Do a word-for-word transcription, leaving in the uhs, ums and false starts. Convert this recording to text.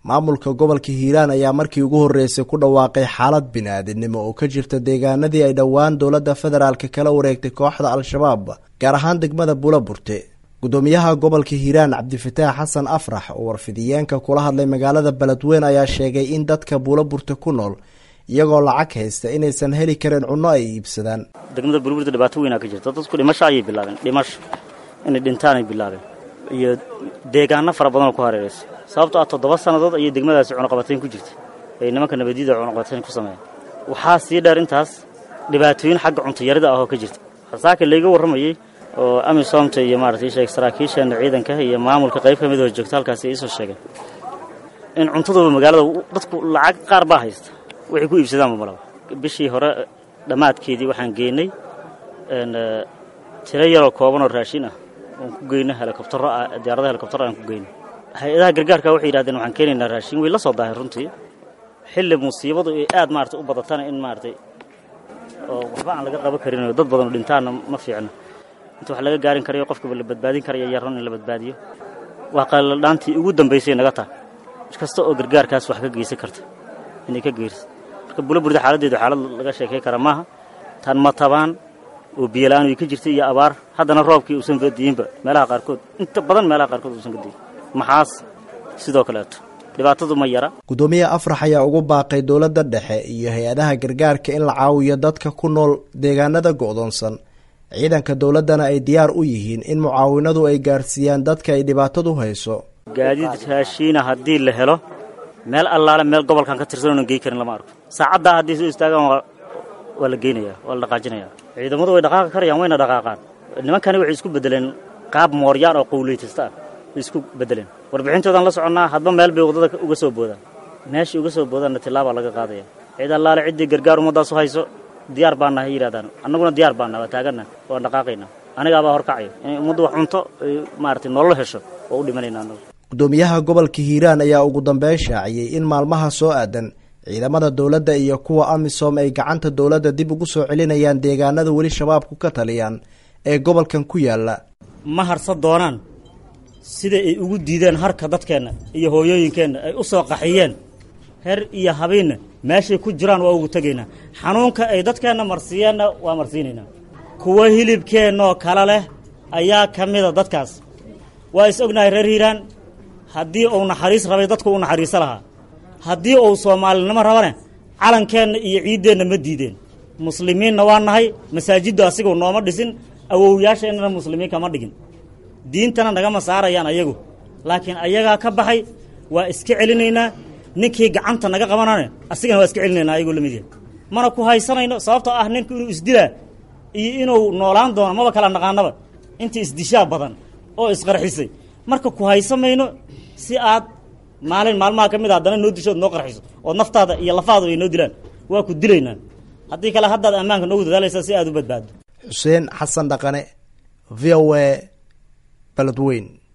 maamulka gobolka Hiiraan ayaa markii ugu horeysay ku dhawaaqay xaalad bini'aadanimo oo ka jirta deegaanadii ay dhawaan dowladda federaalka kala wareegtay kooxda al-shabaab gaar ahaan degmada Buulaburte. gudoomiyaha gobolka Hiiraan Cabdifataax Xasan Afrax oo warfidiyeenka kula hadlay magaalada Beledweyne ayaa sheegay in dadka Buulaburte ku nool iyagoo lacag haysta inaysan heli karin cunno ay iibsadaan. degmada Buulaburte dhibaato weyn ka jirta, dadku dhimasho ayay bilaabeen, dhimasho in dhintaan ay bilaabeen iyo deegaano fara badan oo ku hareeraysan. sababtoo ah toddoba sanadood ayay degmadaasi cunno qabateen ku jirtay ay nimanka nabadiyada cunno qabateen ku sameeyeen. waxaa sii dheer intaas dhibaatooyin xagga cunto yarida ah oo ka jirta. xasaaka leega waramayay oo amisoomta iyo maartay sheeg saraakiisha ciidanka iyo maamulka qayb kamid ah joogta halkaas ay soo sheegeen in cuntadooda magaalada dadku lacag qaar baa haysta waxay ku iibsadaan malaba. bishii hore dhamaadkeedii waxaan geynay in tiro yar oo kooban oo raashin ah oo ku geynay helikobtaro diyaaradaha helikobtaro aan ku geynay. hay'adaha gargaarka waxay yiraahdeen waxaan keenaynaa raashin way la soo daahay runtii xilli musiibadu ay aad maartay u badatana in maartay oo waxba aan laga qaban karin dad badan oo dhintaan ma fiicna. inta wax laga gaarin karayo qofka la badbaadin karayo yaran in la badbaadiyo waa qaladaantii ugu dambeysay naga taa kasta oo gargaarkaas wax ka geysan karta inay ka geerto. marka Buulaburte xaaladeedu xaalad laga sheekay kara maaha, tan ma tabaan oo biyo la'aan ay ka jirtay iyo abaar haddana roobkii uusan fadhiinba meelaha qaarkood inta badan meelaha qaarkood uusan ka diin maxaas sidoo kale dhibaatadu ma yara. gudoomiyaha Afrax ayaa ugu baaqay dowladda dhexe iyo hay'adaha gargaarka in la caawiyo dadka ku nool deegaanada go'doonsan. ciidanka dowladana ay diyaar u yihiin in mucaawinadu ay gaarsiiyaan dadka ay dhibaatadu hayso. gaadiid raashin haddii la helo meel allaale meel gobolkan ka tirsan oo geey karin lama arko. saacada haddii soo istaagaan waa la geynayaa waa la dhaqaajinayaa. ciidamadu way dhaqaaqi karayaan wayna dhaqaaqaan. nimankani waxay isku bedeleen qaab mooryaan oo qowleytista isku bedeleen. warbixintoodan la soconaa hadba meel bay wadada uga soo boodaan meeshii uga soo boodana tilaabo laga qaadaya. ciid allaale cidii gargaar umadaas u hayso diyaar baan nahay yiraahdaan annaguna diyaar baan nahay taagana oo dhaqaaqayna aniga baa horkacay in umadu wax cunto maartay nolol hesho oo u dhimanayna anagu. gudoomiyaha gobolka Hiiraan ayaa ugu dambeyn shaaciyay in maalmaha soo aadan ciidamada dowladda iyo kuwa amisom ay gacanta dowladda dib ugu soo celinayaan deegaanada wali shabaabku ka taliyaan ee gobolkan ku yaala. ma harsan doonaan sida ay ugu diideen harka dadkeena iyo hooyooyinkeena ay u soo qaxiyeen her iyo habeen meeshay ku jiraan waa ugu tageynaa. xanuunka ay dadkeena marsiiyeen waa marsiinayna. kuwa hilibkeena kala leh ayaa kamida dadkaas. waa is ognahay reer Hiiraan haddii uu naxariis rabay dadku uu naxariiso lahaa, haddii uu Soomaalinimo rabana calankeena iyo ciideena ma diideen. muslimiinna waa nahay, masaajidda asiga nooma dhisin, awowyaasheena muslimiin kama dhigin, diintana naga masaarayaan ayagu. laakiin ayaga ka baxay waa iska celinaynaa. ninkii gacanta naga qabanana asigana waa iska celinaynaa ayagoo lamid yahay. mana ku haysanayno sababtoo ah ninku inuu isdilaa iyo inuu noolaan doono maba kala naqaanaba intii isdishaa badan oo isqarxisay. marka ku haysamayno si aad maalin maalmaha kamid ah haddana noo dishood noo qarxiso oo naftaada iyo lafaadu ay noo dilaan waa ku dilaynaa. haddii kale haddaad ammaanka noogu dadaalaysaa si aad u badbaado. Xuseen Xasan Dhaqane, V O A, Beledweyne.